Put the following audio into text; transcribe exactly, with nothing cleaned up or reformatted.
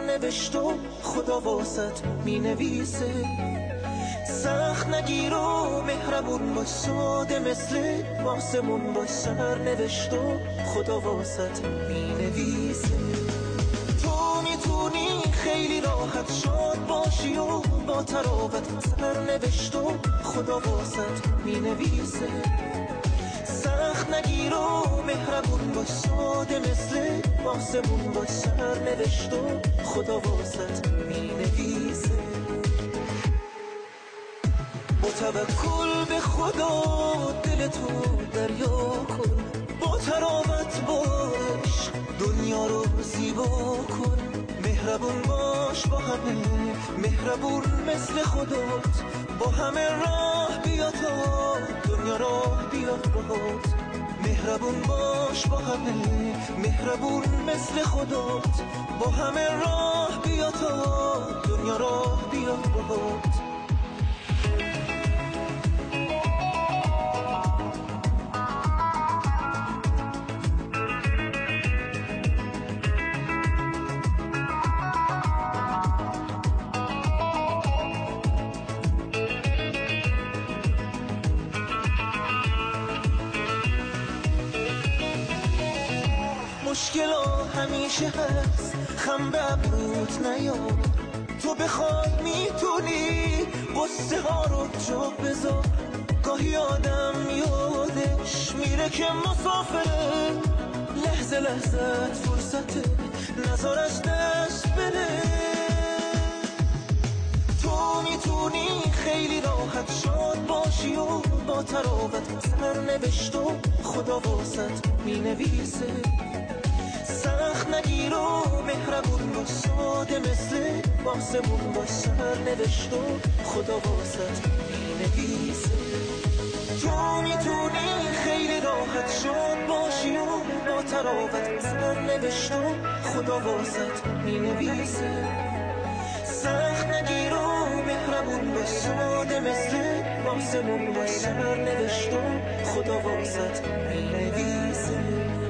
سرنوشت و خدا واسط می نویسه. سخت نگیر و مهربون باش، ساده مثل آسمون باش، سرنوشت و خدا واسط می نویسه. تو میتونی خیلی راحت شاد باشی و با تراوت، سرنوشت و خدا واسط می نویسه. سخت نگیر و مهربون باش، ساده مثل آسمون باش، سرنوشت و خدا واسط می نویسه. با توکل به خدا دلتو دریا کن، با تراوت باش دنیا رو زیبا کن. مهربون باش با همه، مهربون مثل خدات، با همه راه بیا تا دنیا راه بیاد باهات. مهربون باش با همه، مهربون مثل خدات، با همه راه بیا تا دنیا راه بیاد باهات. مشکلا همیشه هست، خم به ابروت نیار. تو بخوای میتونی قصه ها رو جا بذار. گاهی آدم یادش میره که مسافره، لحظه لحظه فرصته نذار از دست بره. تو میتونی خیلی راحت شاد باشی و با تراوت، سرنوشت و خدا واسط می نویسه. سخت نگیر و مهربون باش، ساده مثل آسمون باش، سرنوشت و خدا واسط می نویسه. تو میتونی خیلی راحت شاد باشی و با تراوت، سرنوشت و خدا واسط می نویسه. سخت نگیر و مهربون باش، ساده مثل آسمون باش، سرنوشت و خدا واسط می نویسه.